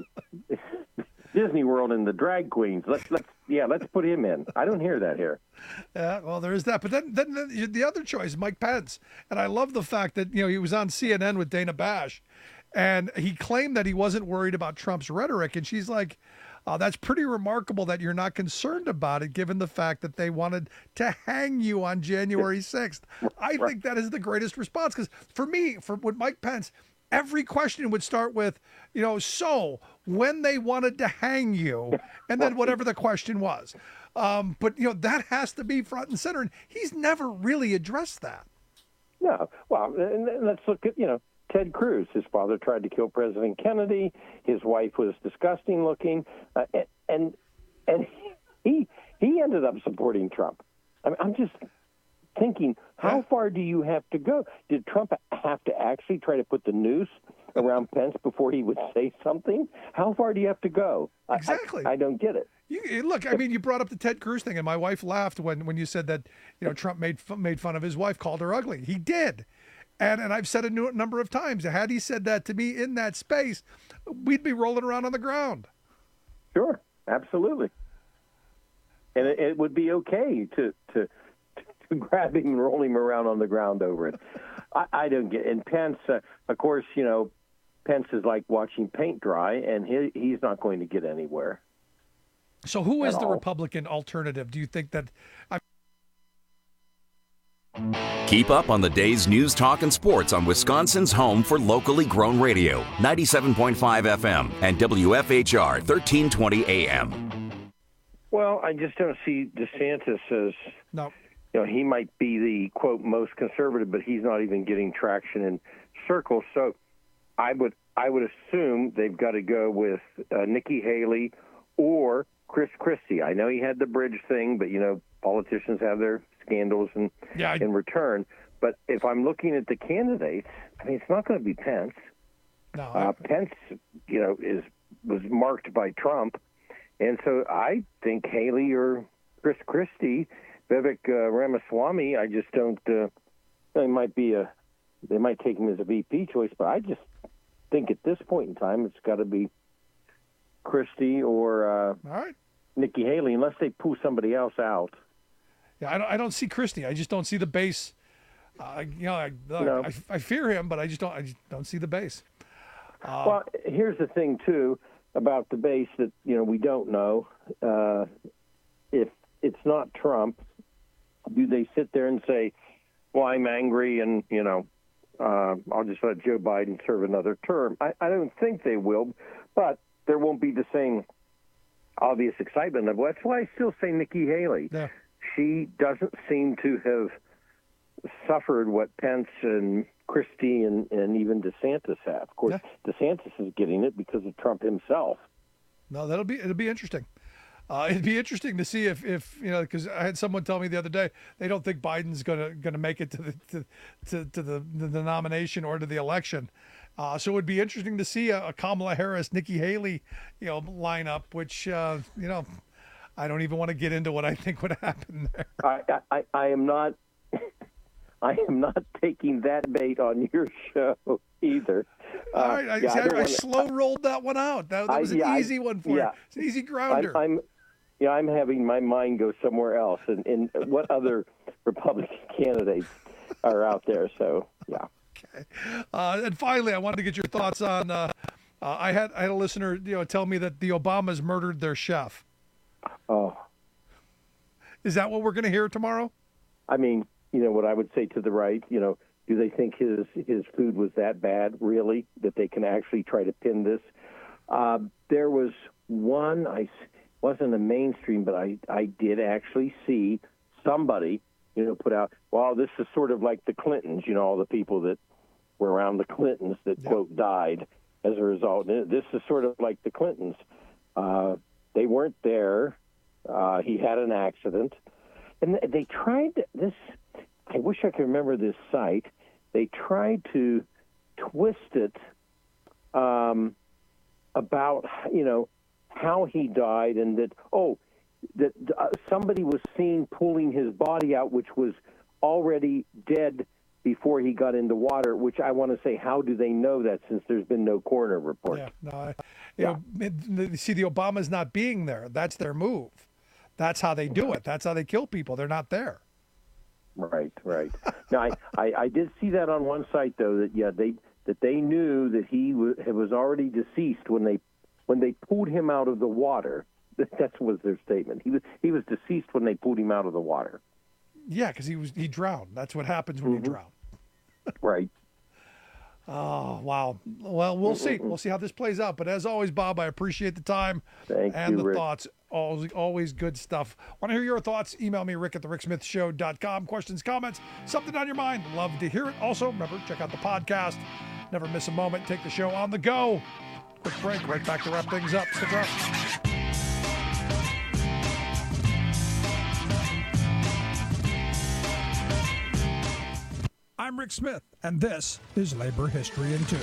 Disney World and the drag queens. Let's, let's, yeah, let's put him in. I don't hear that here. Yeah, well, there is that. But then, then the, the other choice, Mike Pence. And I love the fact that, you know, he was on C N N with Dana Bash. And he claimed that he wasn't worried about Trump's rhetoric. And she's like, oh, that's pretty remarkable that you're not concerned about it, given the fact that they wanted to hang you on January sixth. I think that is the greatest response. Because for me, for with Mike Pence, every question would start with, you know, so when they wanted to hang you, and then whatever the question was. Um, but, you know, that has to be front and center. And he's never really addressed that. No. Well, and let's look at, you know, Ted Cruz. His father tried to kill President Kennedy. His wife was disgusting looking, uh, and, and and he he ended up supporting Trump. I mean, I'm just thinking, how far do you have to go? Did Trump have to actually try to put the noose around Pence before he would say something? How far do you have to go? Exactly. I, I, I don't get it. You, look, I mean, you brought up the Ted Cruz thing, and my wife laughed when, when you said that, you know, Trump made made fun of his wife, called her ugly. He did. And and I've said it a number of times, had he said that to me in that space, we'd be rolling around on the ground. Sure, absolutely. And it, it would be okay to, to to grab him and roll him around on the ground over it. I, I don't get it. And Pence, uh, of course, you know, Pence is like watching paint dry, and he, he's not going to get anywhere. So who is the all. Republican alternative? Do you think that... I- Keep up on the day's news, talk, and sports on Wisconsin's home for locally grown radio, ninety-seven point five F M and W F H R thirteen twenty A M. Well, I just don't see DeSantis as, no. you know, he might be the, quote, most conservative, but he's not even getting traction in circles. So I would I would assume they've got to go with uh, Nikki Haley or Chris Christie. I know he had the bridge thing, but, you know, politicians have their scandals in, yeah, I... in return. But if I'm looking at the candidates, I mean, it's not going to be Pence. No, uh, Pence, you know, is was marked by Trump. And so I think Haley or Chris Christie, Vivek uh, Ramaswamy, I just don't, uh, they might be a, they might take him as a V P choice, but I just think at this point in time, it's got to be Christie or uh, All right. Nikki Haley, unless they pull somebody else out. Yeah, I don't, I don't see Christie. I just don't see the base. Uh, you know, I, no. I, I fear him, but I just don't. I just don't see the base. Uh, well, here's the thing too about the base that you know we don't know. Uh, if it's not Trump, do they sit there and say, "Well, I'm angry," and you know, uh, I'll just let Joe Biden serve another term? I, I don't think they will, but there won't be the same obvious excitement. Of that's why I still say Nikki Haley. Yeah. She doesn't seem to have suffered what Pence and Christie and, and even DeSantis have. Of course, yeah. DeSantis is getting it because of Trump himself. No, that'll be it'll be interesting. Uh, it'd be interesting to see if, if you know, because I had someone tell me the other day they don't think Biden's gonna gonna make it to the to to, to the, the nomination or to the election. Uh, so it would be interesting to see a, a Kamala Harris, Nikki Haley, you know, lineup, which, uh, you know, I don't even want to get into what I think would happen there. I, I, I am not, I am not taking that bait on your show either. Uh, All right, I, yeah, see, I, I, I wanna, slow rolled that one out. That, that was I, yeah, an easy I, one for yeah. you. It's an easy grounder. I, I'm, yeah, I'm having my mind go somewhere else, and, and what other Republican candidates are out there? So, yeah. Okay. Uh, and finally, I wanted to get your thoughts on. Uh, uh, I had I had a listener, you know, tell me that the Obamas murdered their chef. Oh, is that what we're going to hear tomorrow? I mean, you know what I would say to the right. You know, do they think his his food was that bad, really, that they can actually try to pin this? Uh, there was one. I wasn't a mainstream, but I I did actually see somebody, you know, put out, well, this is sort of like the Clintons, you know, all the people that were around the Clintons that, yeah. quote, died as a result. This is sort of like the Clintons. Uh, they weren't there. Uh, he had an accident. And they tried this, I wish I could remember this site. They tried to twist it um, about, you know, how he died and that, oh, that uh, somebody was seen pulling his body out, which was already dead before he got into water, which I want to say, how do they know that since there's been no coroner report? Yeah, no, I, you yeah. know, see, the Obamas not being there, that's their move. That's how they do it. That's how they kill people. They're not there. Right, right. Now, I, I, I did see that on one site, though, that, yeah, they that they knew that he was, was already deceased when they when they pulled him out of the water. That was their statement. He was he was deceased when they pulled him out of the water. Yeah, because he was he drowned. That's what happens when mm-hmm. you drown. Right. Oh, wow. Well, we'll see. We'll see how this plays out. But as always, Bob, I appreciate the time Thank and you, the Rick. thoughts. Always, always good stuff. Want to hear your thoughts? Email me, Rick at the Rick Smith Show dot com. Questions, comments, something on your mind. Love to hear it. Also, remember, check out the podcast. Never miss a moment. Take the show on the go. Quick break. Right back to wrap things up. Stick around. I'm Rick Smith, and this is Labor History in Two.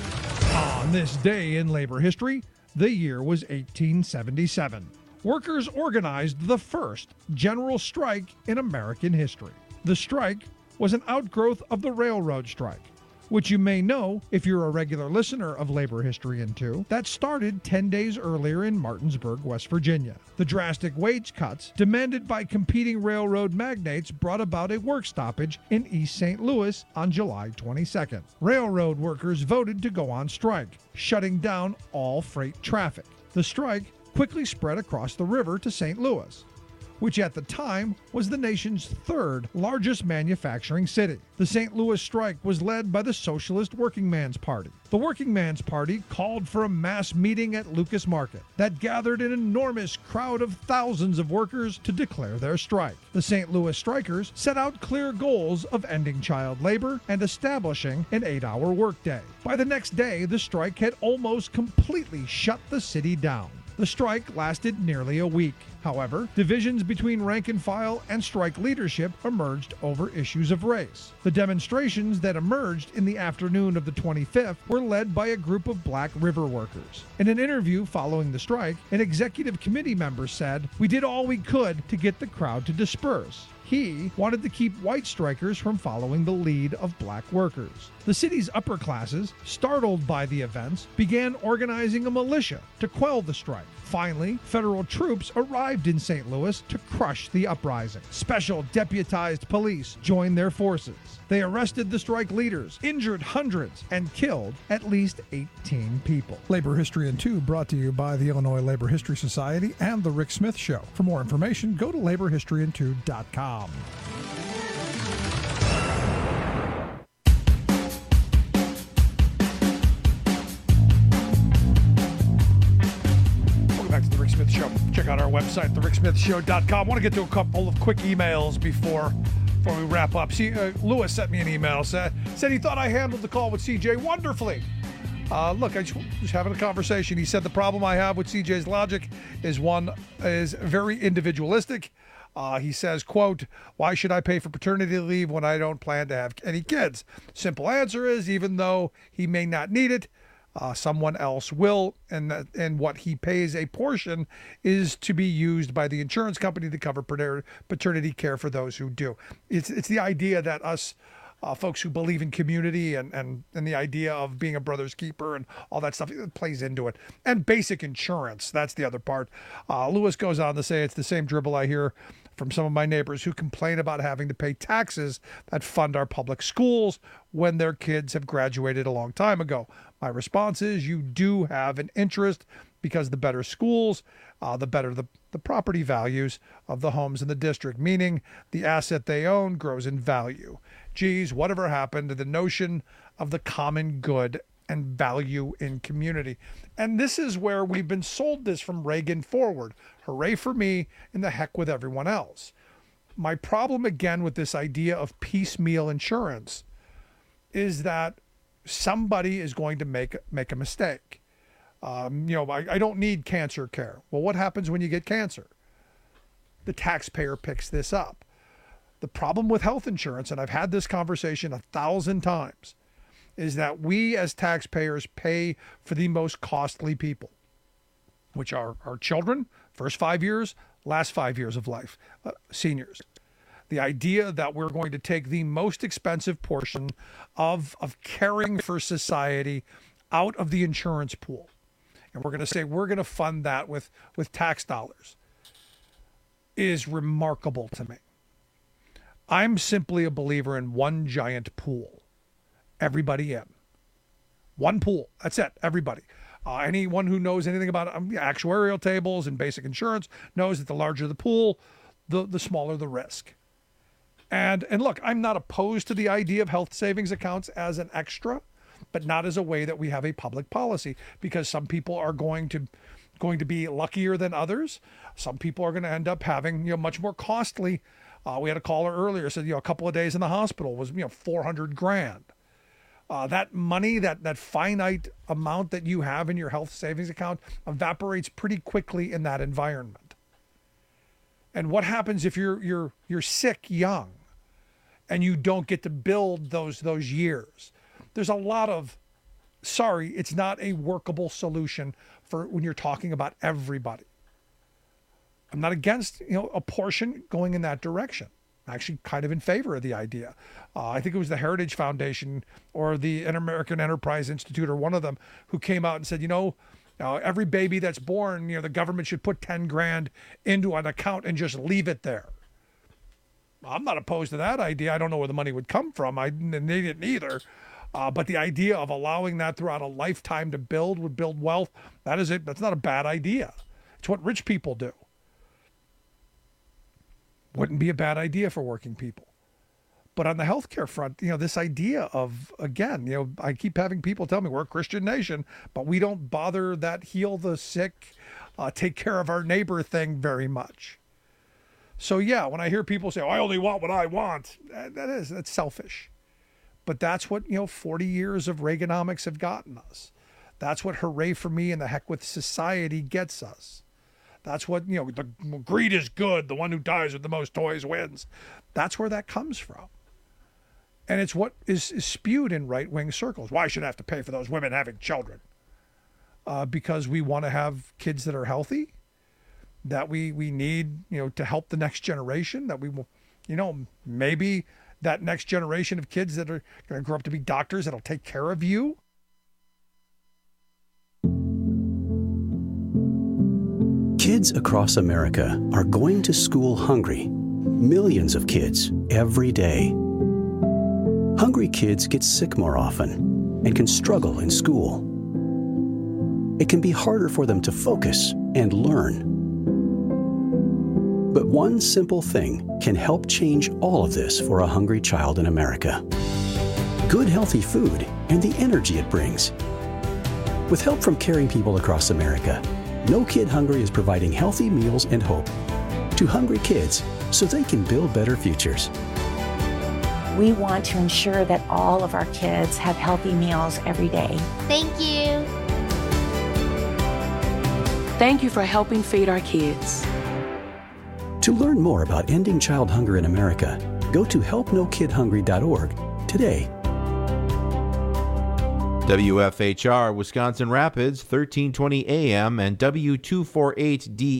On this day in labor history, the year was eighteen seventy-seven. Workers organized the first general strike in American history. The strike was an outgrowth of the railroad strike, which you may know if you're a regular listener of Labor History in Two, that started ten days earlier in Martinsburg, West Virginia. The drastic wage cuts demanded by competing railroad magnates brought about a work stoppage in East Saint Louis on July twenty-second. Railroad workers voted to go on strike, shutting down all freight traffic. The strike quickly spread across the river to Saint Louis, which at the time was the nation's third largest manufacturing city. The Saint Louis strike was led by the Socialist Working Man's Party. The Working Man's Party called for a mass meeting at Lucas Market that gathered an enormous crowd of thousands of workers to declare their strike. The Saint Louis strikers set out clear goals of ending child labor and establishing an eight-hour workday. By the next day, the strike had almost completely shut the city down. The strike lasted nearly a week. However, divisions between rank and file and strike leadership emerged over issues of race. The demonstrations that emerged in the afternoon of the twenty-fifth were led by a group of black river workers. In an interview following the strike, an executive committee member said, "We did all we could to get the crowd to disperse." He wanted to keep white strikers from following the lead of black workers. The city's upper classes, startled by the events, began organizing a militia to quell the strike. Finally, federal troops arrived in Saint Louis to crush the uprising. Special deputized police joined their forces. They arrested the strike leaders, injured hundreds, and killed at least eighteen people. Labor History in Two brought to you by the Illinois Labor History Society and The Rick Smith Show. For more information, go to labor history in two dot com. Smith Show. Check out our website, the rick smith show dot com. I want to get to a couple of quick emails before before we wrap up. See, uh, Lewis sent me an email, said, said he thought I handled the call with C J wonderfully. Uh, look, I just was having a conversation. He said the problem I have with C J's logic is one is very individualistic. Uh, he says, quote, "Why should I pay for paternity leave when I don't plan to have any kids?" Simple answer is, even though he may not need it, Uh, someone else will, and that, and what he pays a portion is to be used by the insurance company to cover pater- paternity care for those who do. It's it's the idea that us uh, folks who believe in community and, and, and the idea of being a brother's keeper and all that stuff it plays into it. And basic insurance, that's the other part. Uh, Lewis goes on to say it's the same dribble I hear from some of my neighbors who complain about having to pay taxes that fund our public schools when their kids have graduated a long time ago. My response is you do have an interest because the better schools, uh, the better the, the property values of the homes in the district, meaning the asset they own grows in value. Geez, whatever happened to the notion of the common good and value in community? And this is where we've been sold this from Reagan forward. Hooray for me and the heck with everyone else. My problem again with this idea of piecemeal insurance is that somebody is going to make make a mistake. Um, you know, I, I don't need cancer care. Well, what happens when you get cancer? The taxpayer picks this up. The problem with health insurance, and I've had this conversation a thousand times, is that we as taxpayers pay for the most costly people, which are our children, first five years, last five years of life, uh, seniors. The idea that we're going to take the most expensive portion of, of caring for society out of the insurance pool, and we're going to say we're going to fund that with, with tax dollars, is remarkable to me. I'm simply a believer in one giant pool. Everybody in. One pool. That's it. Everybody. Uh, anyone who knows anything about um, actuarial tables and basic insurance knows that the larger the pool, the, the smaller the risk. And and look, I'm not opposed to the idea of health savings accounts as an extra, but not as a way that we have a public policy, because some people are going to going to be luckier than others. Some people are going to end up having, you know, much more costly. Uh, we had a caller earlier said, you know, a couple of days in the hospital was, you know, four hundred grand. Uh, that money, that that finite amount that you have in your health savings account evaporates pretty quickly in that environment. And what happens if you're you're you're sick young and you don't get to build those those years? There's a lot of, sorry, it's not a workable solution for when you're talking about everybody. I'm not against, you know, a portion going in that direction. I'm actually kind of in favor of the idea. Uh, I think it was the Heritage Foundation or the Inter-American Enterprise Institute or one of them who came out and said, you know, uh, every baby that's born, you know, the government should put ten grand into an account and just leave it there. I'm not opposed to that idea. I don't know where the money would come from. I need it neither. Uh, but the idea of allowing that throughout a lifetime to build would build wealth. That is it. That's not a bad idea. It's what rich people do. Wouldn't be a bad idea for working people. But on the healthcare front, you know, this idea of, again, you know, I keep having people tell me we're a Christian nation, but we don't bother that heal the sick, uh, take care of our neighbor thing very much. So yeah, when I hear people say, oh, I only want what I want, that, that is, that's selfish. But that's what, you know, forty years of Reaganomics have gotten us. That's what hooray for me and the heck with society gets us. That's what, you know, the greed is good. The one who dies with the most toys wins. That's where that comes from. And it's what is, is spewed in right-wing circles. Why should I have to pay for those women having children? Uh, because we want to have kids that are healthy, that we, we need, you know, to help the next generation, that we will, you know, maybe that next generation of kids that are going to grow up to be doctors that'll take care of you. Kids across America are going to school hungry. Millions of kids every day. Hungry kids get sick more often and can struggle in school. It can be harder for them to focus and learn. But one simple thing can help change all of this for a hungry child in America. Good, healthy food and the energy it brings. With help from caring people across America, No Kid Hungry is providing healthy meals and hope to hungry kids so they can build better futures. We want to ensure that all of our kids have healthy meals every day. Thank you. Thank you for helping feed our kids. To learn more about ending child hunger in America, go to help no kid hungry dot org today. W F H R Wisconsin Rapids, thirteen twenty A M and W two forty-eight D